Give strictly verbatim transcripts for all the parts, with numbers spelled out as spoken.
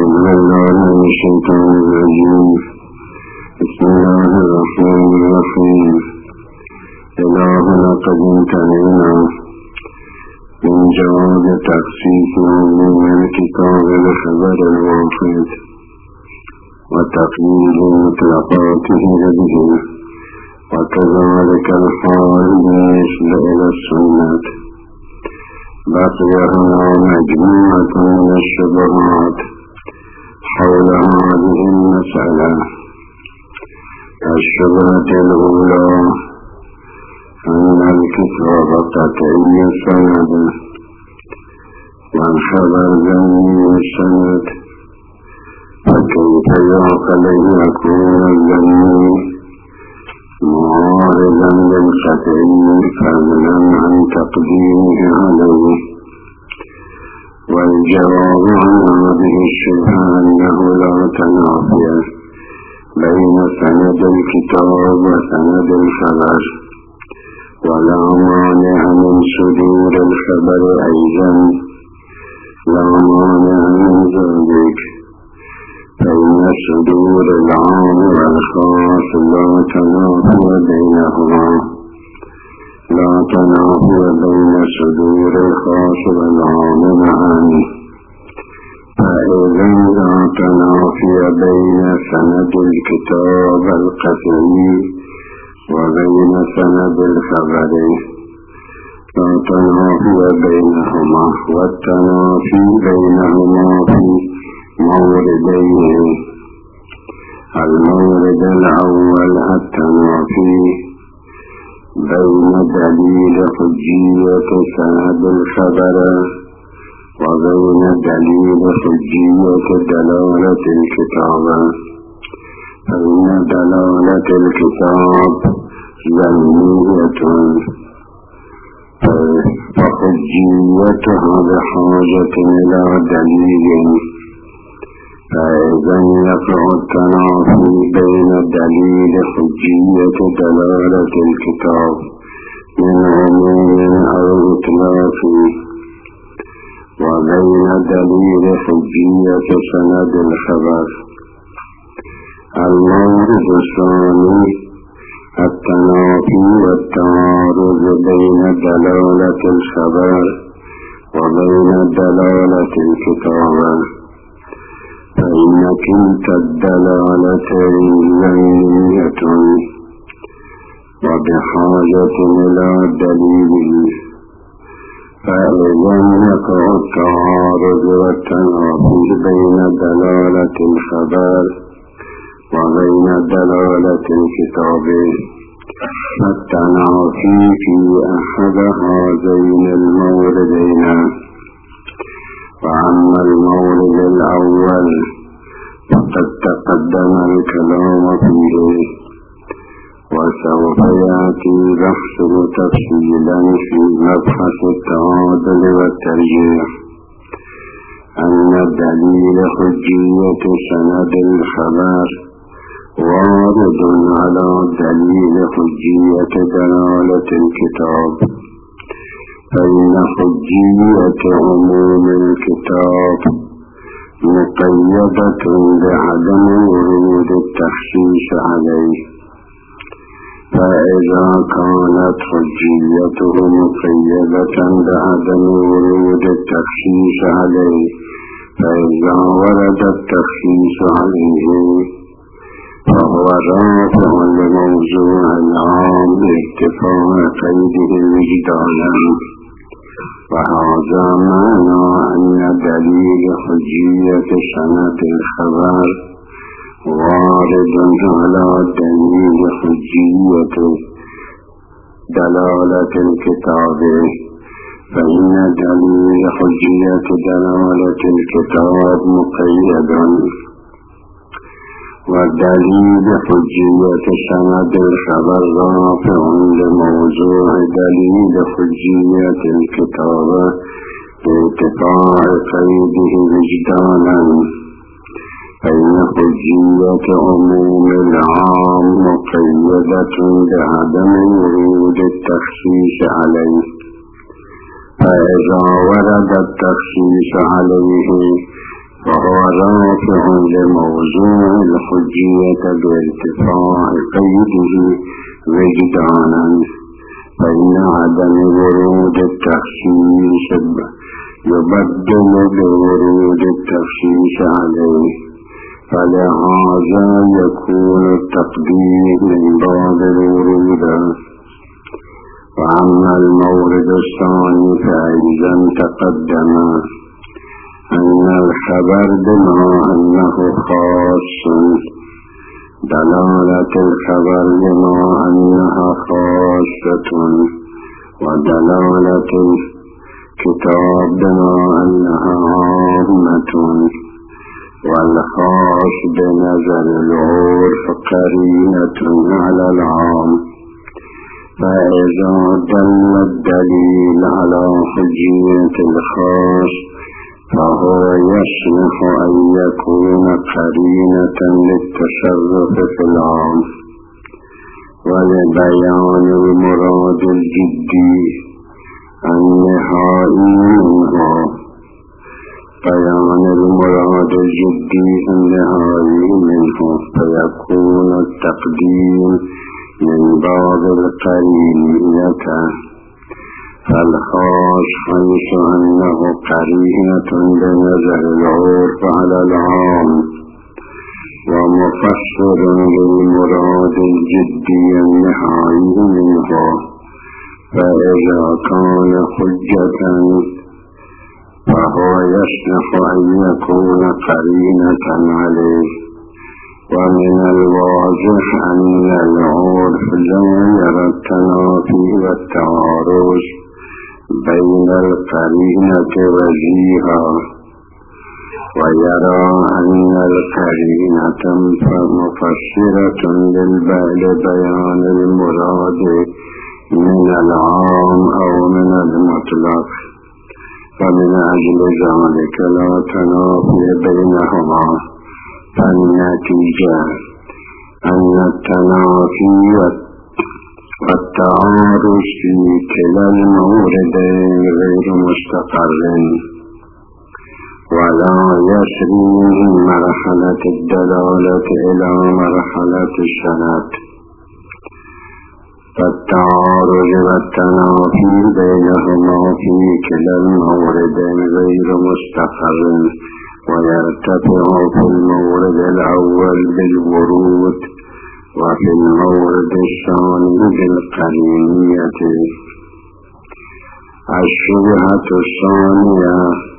أعوذ بالله من الشيطان الرجيم. بسم الله الرحمن الرحيم. إلهنا قد انتهينا من جواز تخصيص موضوع الكتاب بخبر الواحد وتقييد مطلقاته به، وكذلك الحال بالنسبة إلى السنة. بقي هنا مجموعة من الشبهات حول هذه المسألة. الشبهة الأولى أن الكتاب قطعي السند والخبر ذمي السند، فكيف يعقل يكون الذمي معارضا للقطعي فضلا عن تقديمه عليه؟ والجواب عن هذه الشبهة أنه لا تنافي بين سند الكتاب وسند الخبر، ولا مانع من صدور الخبر أيضا، لا مانع من ذلك، فإن صدور العام والخاص لا تنافي بينهما، لا تنافي بين صدور الخاص والعام معا. فإذا لا تنافي بين سند الكتاب القطعي وبين سند الخبر، لا تنافي بينهما، والتنافي بينهما في موردين. المورد الأول التنافي بين دليل حجية سند الخبر وبين دليل حجية دلالة الكتاب، فإن دلالة الكتاب ذمية فحجيتها بحاجة إلى دليل. فإذا يقع التنافي بين دليل حجية دلالة الكتاب من عموم أو إطلاق وبين دليل حجية سند الخبر. المورد الثاني التنافي والتعارض بين دلالة الخبر وبين دلالة الكتاب، فإن كلتا الدلالتين ذمية وبحاجة إلى دليل. فإذا يقع التعارض والتنافي بين دلالة الخبر وبين دلالة الكتاب، التنافي في أحد هذين الموردين. وأما المورد الأول فقد تقدم الكلام فيه، وسوف يأتي بحثه تفصيلا في مبحث التعادل والترجيح. أن دليل حجية سند الخبر وارد على دليل حجية دلالة الكتاب، فإن حجية عموم الكتاب مقيدة بعدم ورود التخصيص عليه. فإذا كانت حجيته مقيدة بعدم ورود التخصيص عليه، فإذا ورد التخصيص عليه فهو رافع لموضوع العام باكتفاء قيده وجدانا. وهذا معنى أن دليل حجية سند الخبر وارد على دليل حجية دلالة الكتاب، فإن دليل حجية دلالة الكتاب مقيد، ودليل حجية سند الخبر رافع لموضوع دليل حجية الكتاب بارتفاع قيده وجدانا. فإن حجية عموم العام مقيدة بعدم ورود التخصيص عليه، فإذا ورد التخصيص عليه فهو رافع لموضوع الحجية بارتفاع قيده وجدانا، فإن عدم ورود التخصيص يبدل بورود التخصيص عليه، فلهذا يكون التقدير من باب الورود. وأما المورد الثاني فأيضا تقدم أن الخبر بما أنه خاص، دلالة الخبر بما أنها خاصة، ودلالة الكتاب بما أنها عامة، والخاص بنظر العرف قرينة على العام. فإذا دل الدليل على حجية الخاص فهو يصلح أن يكون قرينة للتصرف في العام ولبيان المراد الجدي النهائي منه. بيان المراد الجدي النهائي منه فيكون التقديم من باب القرينة، فالخاص حيث أنه قرينة بنظر العرف على العام ومفسر للمراد الجدي النهائي منه، فإذا كان حجة فهو يصلح أن يكون قرينة عليه. ومن الواضح أن العرف لا يرى التنافي والتعارض بين القرينة وجيها، ويرى أن القرينة مفسرة للبيان المراد من العام أو من المطلق، فمن أجل ذلك لا تنافي بينهما. فالنتيجة أن التنافي والتعارض في كلا الموردين غير مستقر، ولا يسري من مرحلة الدلالة إلى مرحلة السند. فالتعارض والتنافي بينهما في كلا الموردين غير مستقر، ويرتفع في المورد الأول بالورود وفي المورد الثاني بالقرينية. الشبهة الثانية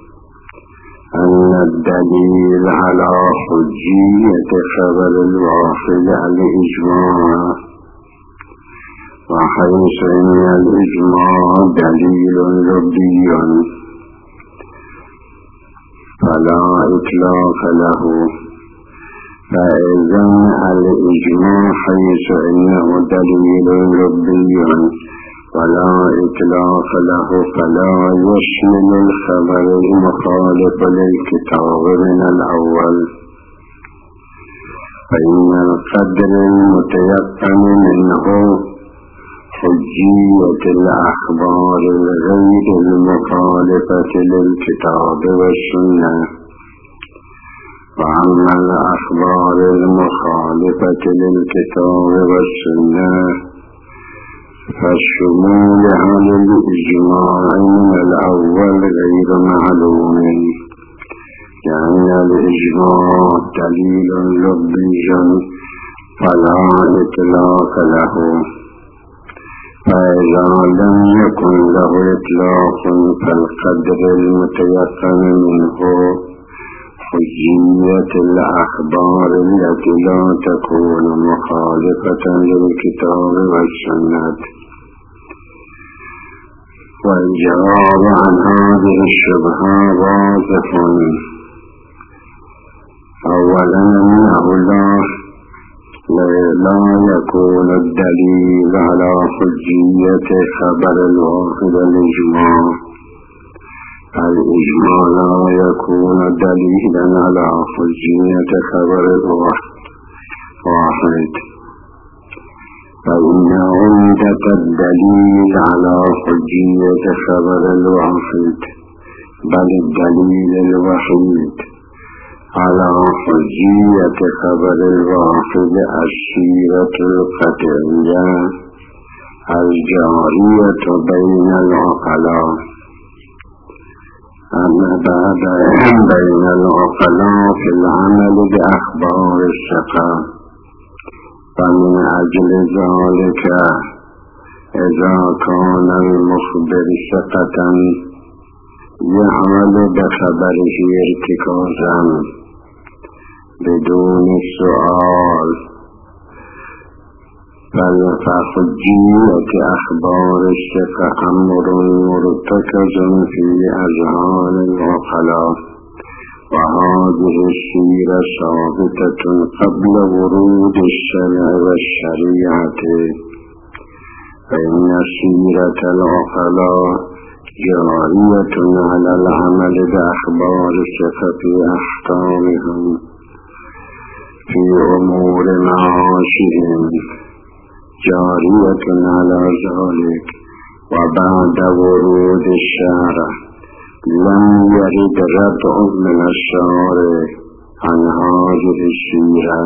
أن الدليل على حجية خبر الواحد الإجماع، وحيث أن الإجماع دليل لبي فلا إطلاق له. فإذا الإجماع حيث أنه دليل لبي ولا إطلاق له فلا يشمل الخبر المخالف للكتاب من الأول، فإن القدر المتيقن منه حجية الأخبار الغير المخالفة للكتاب والسنة. وأما الأخبار المخالفة للكتاب والسنة فالشمول على الإجماع من الأول غير معلوم، لأن الإجماع دليل لبي فلا إطلاق له. فإذا لم يكن له إطلاق فالقدر المتيقن منه حجية الأخبار التي لا تكون مخالفة للكتاب والسنة. والجواب عن هذه الشبهة واضح. أولا أنه لا يكون الدليل على حجية خبر الواحد الإجماع. الإجماع لا يكون دليلا على حجية خبر الواحد، فإن عمدة الدليل على حجية خبر الواحد بل الدليل الوحيد على حجية خبر الواحد السيرة القطعية الجارية بين العقلاء. أما بعد بين العقلاء في العمل بأخبار الثقة، فمن أجل ذلك إذا كان المخبر ثقة يعمل بخبره ارتكازا بدون سؤال، فحجية أخبار الثقة أمر مرتكز في أذهان العقلاء، وهذه السيرة ثابتة قبل ورود الشرع والشريعة، فإن سيرة العقلاء جارية على العمل بأخبار الثقة في أحكامهم في أمور معاشهم، جارية على ذلك. وبعد ورود الشارع لم يرد ردع من الشارع عن هذه السيرة،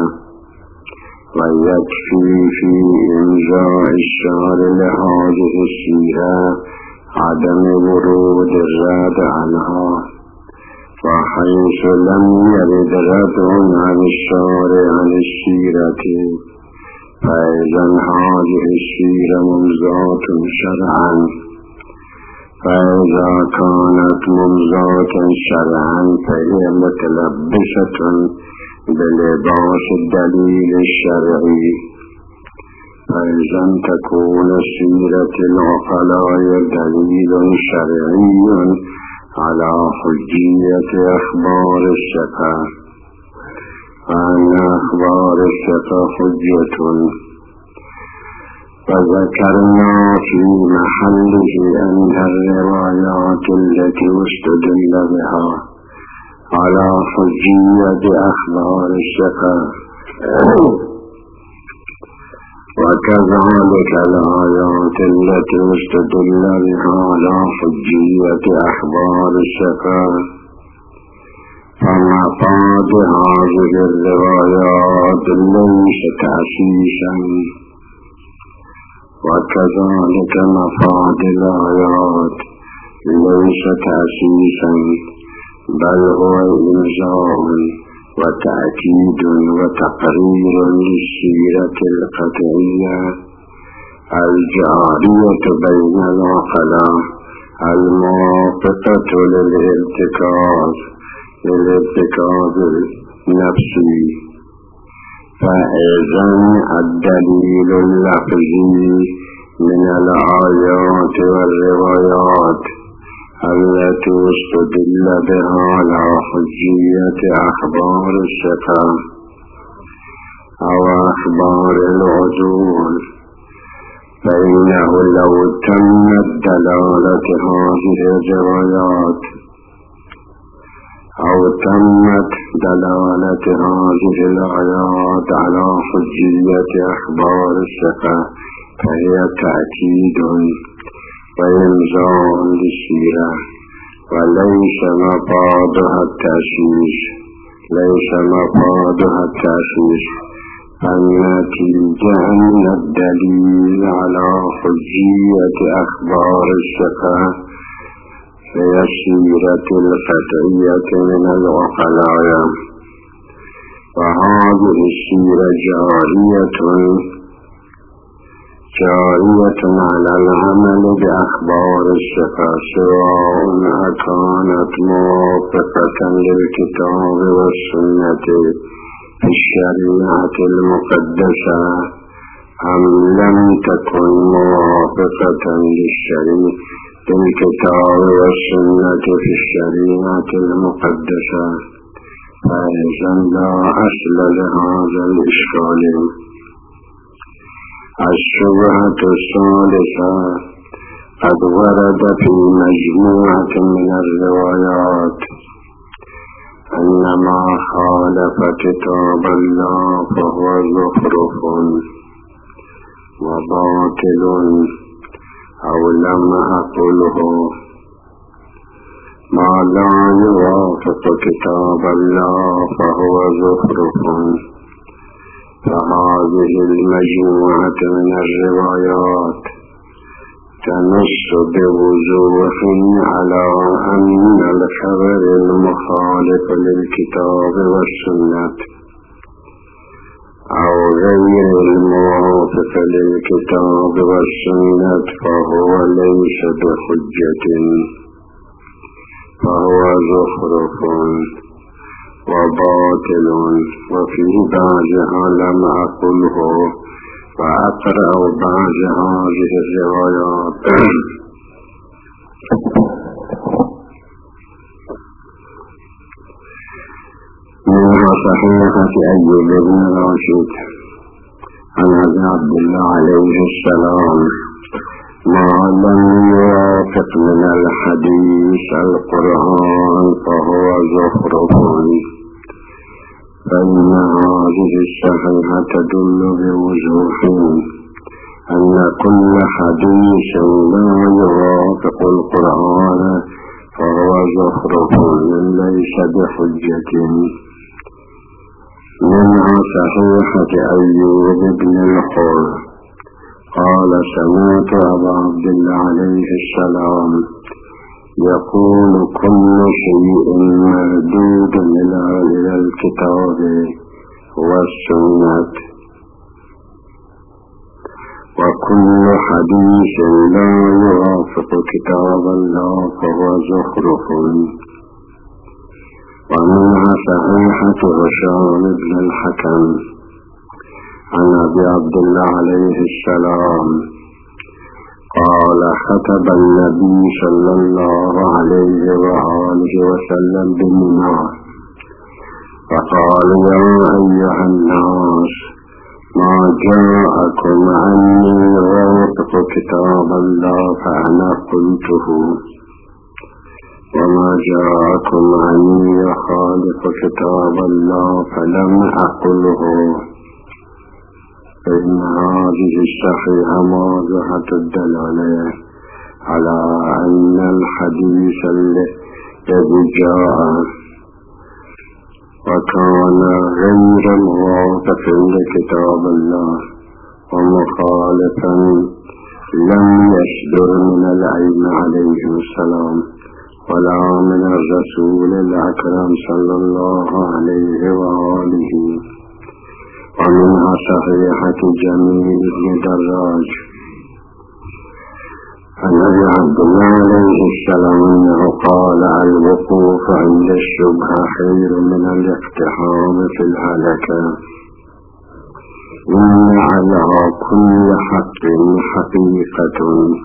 ويكفي في إنزاء الشارع لهذه السيرة عدم ورود الرد عنها. وحيث لم يرد ردع عن الشارع عن السيرة، فإذا هذه السيرة ممزاة شرعا، فإذا كانت ممزاة شرعا فهي متلبسة بلباس الدليل الشرعي، فإذا تكون سيرة العقلاء دليل شرعي على حجية أخبار الثقة، فأن أخبار الثقة حجة. فذكرنا في محله أن الروايات التي استدل بها على حجية أخبار الثقة وكذلك الآيات التي استدل بها على حجية أخبار الثقة، فمفاد هذه الروايات ليس تأسيسا، وكذلك مفاد الآيات ليس تأسيسا، بل هو إنزاء وتأكيد وتقرير للسيرة القطعية الجارية بين العقلاء الموافقة للارتكاز للارتكاز النفسي. فإذا الدليل اللفظي من الآيات والروايات التي استدل بها على حجية أخبار الثقة أو أخبار العدول، فإنه لو تمت دلالة هذه الروايات أو تمت دلالة هذه الآيات على حجية أخبار الثقة فهي تأكيد وإنزاء للسيرة، وليس مفادها التأسيس ليس مفادها التأسيس النتيجة أن الدليل على حجية أخبار الثقة هي السيرة القطعية من العقلاء، وهذه السيرة جارية جارية على العمل بأخبار الثقة، سواء أكانت موافقة للكتاب والسنة في الشريعة المقدسة أم لم تكن موافقة للشريعة للكتاب والسنة في الشريعة المقدسة، فإذا لا أصل لهذا الإشكال. الشبهة الثالثة قد ورد في مجموعة من الروايات أن ما خالف كتاب الله فهو زخرف وباطل أو لم أقله ما لا يوافق كتاب الله فهو زخرف. فهذه المجموعة من الروايات تنص بوضوح على أن الخبر المخالف للكتاب والسنة أو غير الموافق للكتاب والسنة فهو ليس بحجة، فهو زخرف وباطل. وفي بعضها لم أقله وأقرأ بعض هذه الروايات. من صحيحة أيوب بن راشد عن أبي عبد الله عليه السلام: ما لم يوافق من الحديث القرآن فهو زخرف. فإن هذه الصحيحة تدل بوضوح أن كل حديث لا يوافق القرآن فهو زخرف ليس بحجة. منها صحيحة أيوب بن الحر قال: سمعت أبا عبد الله عليه السلام يقول: كل شيء مردود إلى الكتاب والسنة، وكل حديث لا يوافق كتاب الله فهو زخرف. ومنها صحيحة هشام بن الحكم عن أبي عبد الله عليه السلام قال: خطب النبي صلى الله عليه وآله وسلم بمنى فقال: يا أيها الناس، ما جاءكم عني يوافق كتاب الله فأنا قلته، وما جاءكم عني يخالف كتاب الله فلم أقله. فإن هذه الصحيحة واضحة الدلالة على أن الحديث الذي جاء وكان غير موافق لكتاب الله ومخالفا لم يصدر من الأئمة عليهم السلام ولا من الرسول الأكرم صلى الله عليه وآله. ومنها صحيحة جميل بن دراج عن أبي عبد الله عليه السلام أنه قال: الوقوف عند الشبهة خير من الاقتحام في الهلكة. إن على كل حق حقيقة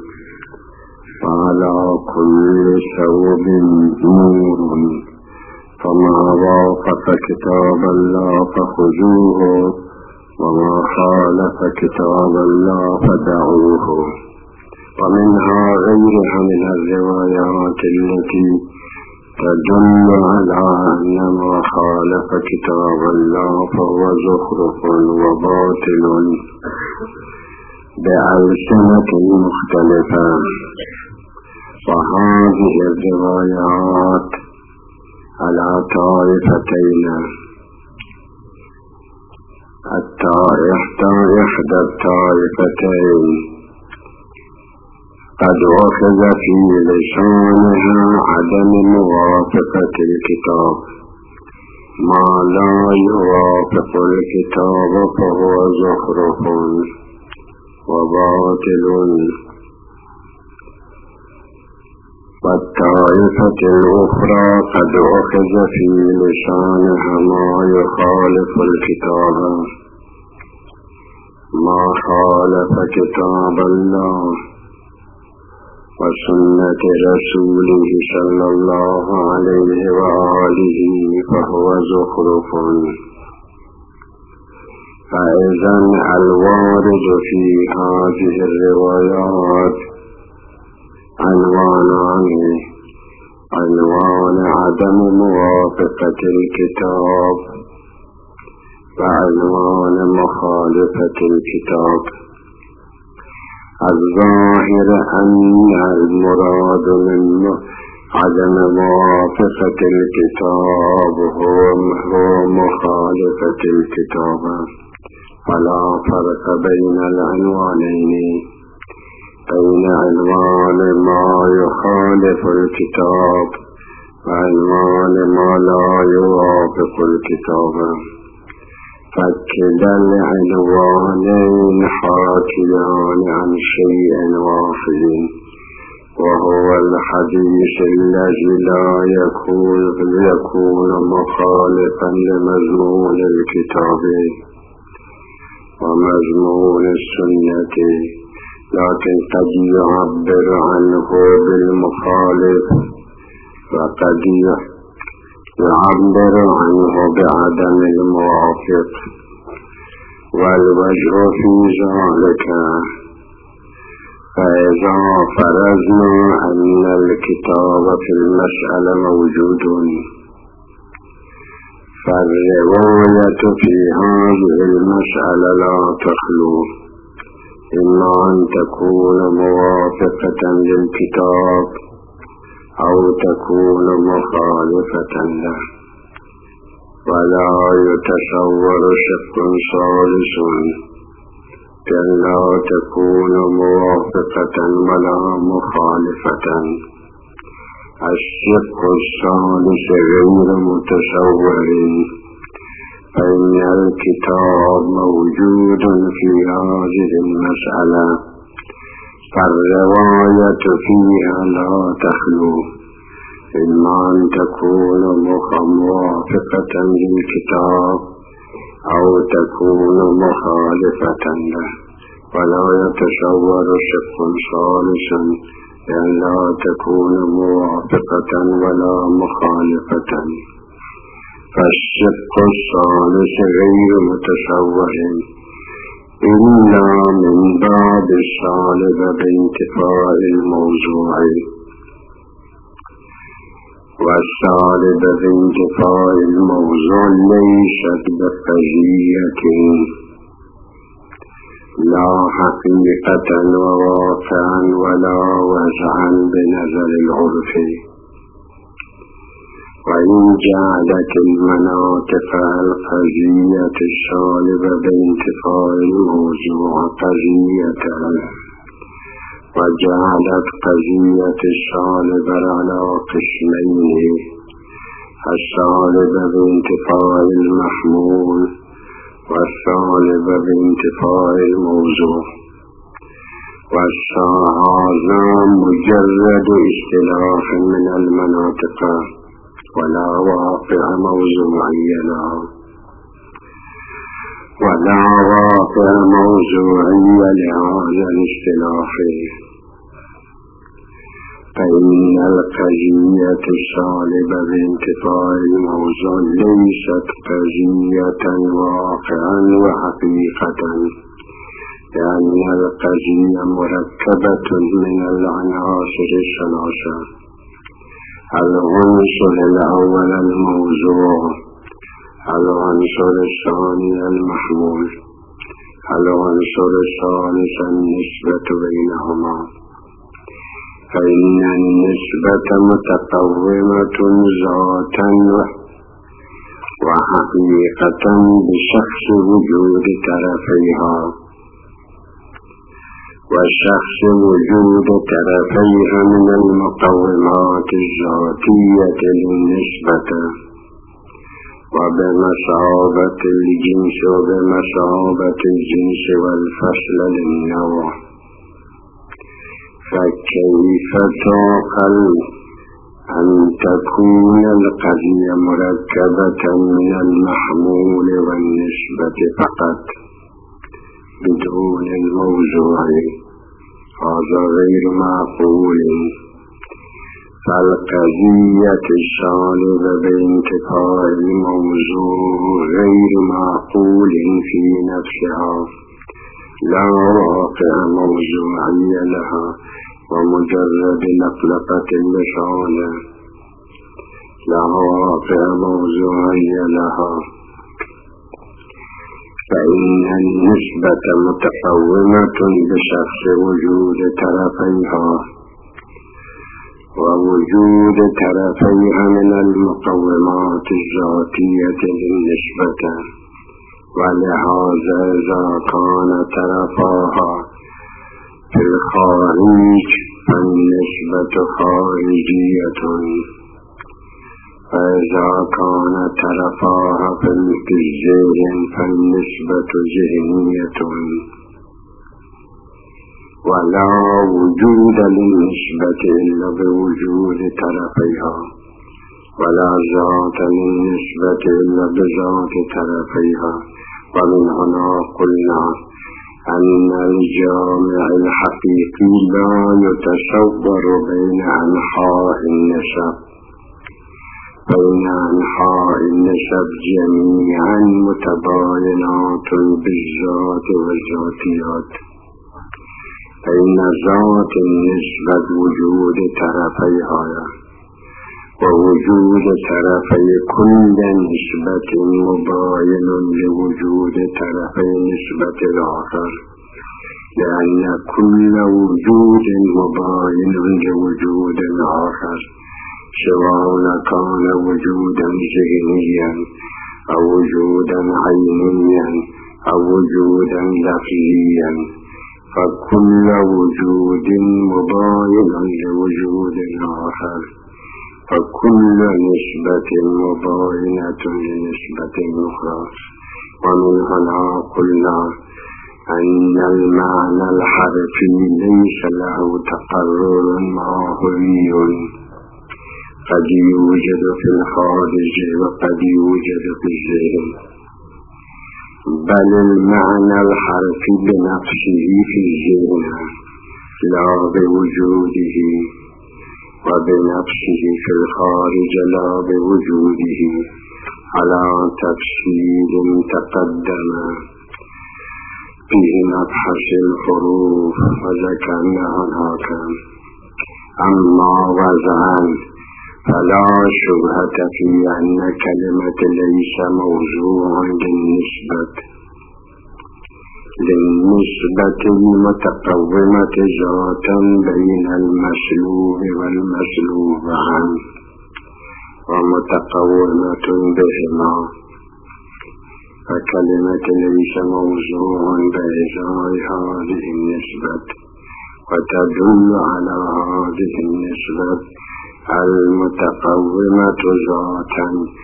وعلى كل ثوب نور، فما وافق كتاب الله فخذوه وما خالف كتاب الله فدعوه. ومنها غيرها من الروايات التي تدل على أن ما خالف كتاب الله فهو زخرف وباطل بألسنة مختلفة. وهذه الروايات على طائفتين: إحدى الطائفتين قد أخذ في لسانها عدم موافقة الكتاب، ما لا يوافق الكتاب فهو زخرف وباطل. والطائفة الأخرى قد أخذ في لسانها ما يخالف الكتاب، ما خالف كتاب الله وسنة رسوله صلى الله عليه وآله فهو زخرف. فإذن الوارد في هذه الروايات عنوانان: عنوان عدم موافقة الكتاب وعنوان مخالفة الكتاب. الظاهر أن المراد من عدم موافقة الكتاب هو مخالفة الكتاب، فلا فرق بين العنوانين، بين عنوان ما يخالف الكتاب وعنوان ما لا يوافق الكتاب، فكلا العنوانين حاكيان عن شيء واحد، وهو الحديث الذي لا يكون يكون مخالفا لمضمون الكتاب ومضمون السنة، لكن قد يعبر عنه بالمخالف وقد يعبر عنه بعدم الموافق. والوجه في ذلك فإذا فرضنا أن الكتاب في المسألة موجود، فالرواية في هذه المسألة لا تخلو إما أن تكون موافقة للكتاب أو تكون مخالفة له، ولا يتصور شق ثالث كأن لا تكون موافقة ولا مخالفة. الشق الثالث غير متصور، فإن الكتاب موجود في هذه المسألة، فالرواية فيها لا تخلو إما أن تكون موافقة للكتاب أو تكون مخالفة له، ولا يتصور شق ثالث لأن لا تكون موافقة ولا مخالفة. فالشق الثالث غير متصور إلا من باب السالب بانتفاء الموضوع، والسالب بانتفاء الموضوع ليست بقضية لا حقيقة وواقعا ولا وزعا بنظر العرف. وإن جعلت المناطق القضية السالبة بانتفاء الموضوع قضية، وجعلت قضية السالبة على قسمين: السالبة بانتفاء المحمول والسالبة بانتفاء الموضوع، وهذا مجرد اصطلاح من المناطق ولا واقع موضوعي لها، ولا واقع موضوعي لهذا الاصطلاح. فإن القضية السالبة بانتفاء الموضوع ليست قضية واقعا وحقيقة، لأن القضية مركبة من العناصر الثلاثة: العنصر الأول الموضوع، العنصر الثاني المحمول، العنصر الثالث النسبة بينهما. فإن النسبة متقومة ذاتا وحقيقة بشخص وجود طرفيها، والشخص وجود طرفيها من المقومات الذاتية للنسبة، وبمثابة الجنس وبمثابة الجنس والفصل للنوع. فكيف تعقل أن تكون القضية مركبة من المحمول والنسبة فقط بدون الموضوع؟ هذا غير معقول. فالقضية السالبة بانتفاء الموضوع غير معقول في نفسها، لا واقع موضوعي لها، ومجرد لقلقة اللسان لا واقع موضوعي لها. فإن النسبة متقومة بشخص وجود طرفيها، ووجود طرفيها من المقومات الذاتية للنسبة، ولهذا إذا كان طرفاها في الخارج فالنسبة خارجية، فإذا كان طرفاها في الذهن فالنسبة ذهنية. ولا وجود للنسبة إلا بوجود طرفيها، ولا ذات للنسبة إلا بذات طرفيها. ومن هنا قلنا أن الجامع الحقيقي لا يتصور بين أنحاء النسب، بين أنحاء النسب جميعا متباينات بالذات والذاتيات، فإن ذات النسبة وجود طرفيها، ووجود طرفي كل نسبة مباين لوجود طرفي نسبة الآخر، لأن كل وجود مباين لوجود الآخر، سواء كان وجودا ذهنيا أو وجودا عينيا أو وجودا لفظيا، فكل وجود مباين لوجود الآخر، فكل نسبة مباينة لنسبة أخرى. ومن هنا قلنا أن المعنى الحرفي ليس له تقرر ماهوي، قد يوجد في الخارج وقد يوجد في الذهن، بل المعنى الحرفي بنفسه في الذهن لا بوجوده، وبنفسه في الخارج لا بوجوده، على تفصيل تقدم في مبحث الحروف وذكرناها هكذا. أما وضعا فلا شبهة في أن كلمة ليس موضوعا للنسبة للنسبة المتقومة ذاتا بين المسلوب والمسلوب عنه، ومتقومة بهما، فكلمة ليس موضوعا بإزاء هذه النسبة، وتدل على هذه النسبة المتقومة ذاتا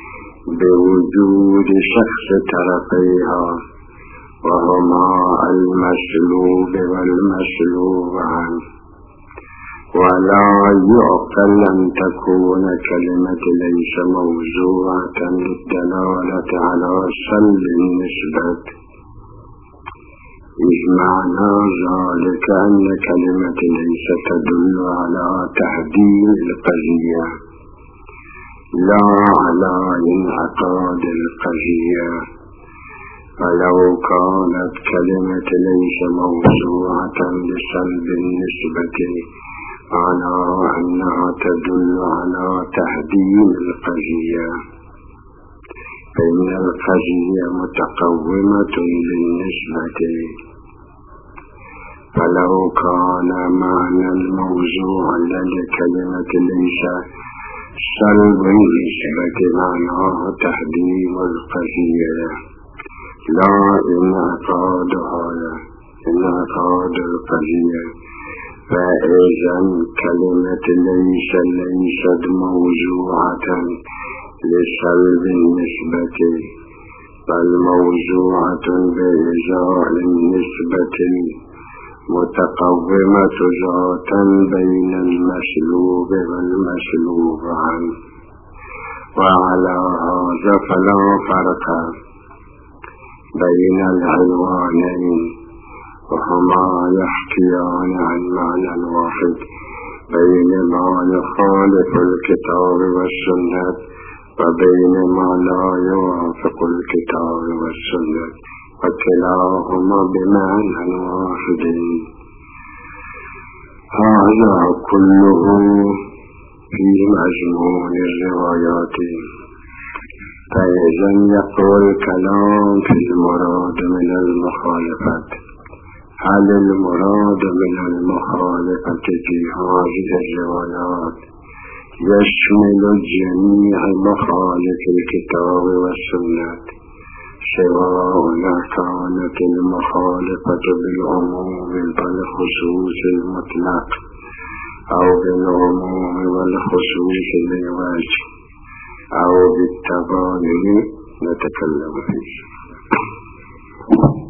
بوجود شخص طرفيها، وهما المسلوب والمسلوب عنه. ولا يعقل أن تكون كلمة ليس موضوعة للدلالة على سلب النسبة، إذ معنى ذلك أن كلمة ليس تدل على تحديد القضية لا على انعقاد القضية. فلو كانت كلمة ليس موضوعة لسلب النسبة معناه أنها تدل على تحديد القضية، فإن القضية متقومة للنسبة. فلو كان معنى الموضوع لكلمة ليس سلب النسبة معناه تحديد القضية لا انعقادها انعقاد القضية، فإذا كلمة ليس ليست موضوعة لسلب النسبة، بل موضوعة بإزاء النسبة متقومة ذاتا بين المسلوب والمسلوب عنه. وعلى هذا فلا فرق بين العنوانين، وهما يحكيان عن معنى واحد، بين ما يخالف الكتاب والسنة وبين ما لا يوافق الكتاب والسنة، وكلاهما بمعنى واحد. هذا كله في مجموع الروايات. فإذا يقول الكلام في المراد من المخالفة، هل المراد من المخالفة في هذه الروايات يشمل جميع مخالف الكتاب والسنة، سواء كانت المخالفة بالعموم والخصوص المطلق أو بالعموم والخصوص بالواجب أو بالتبادل نتكلم فيه.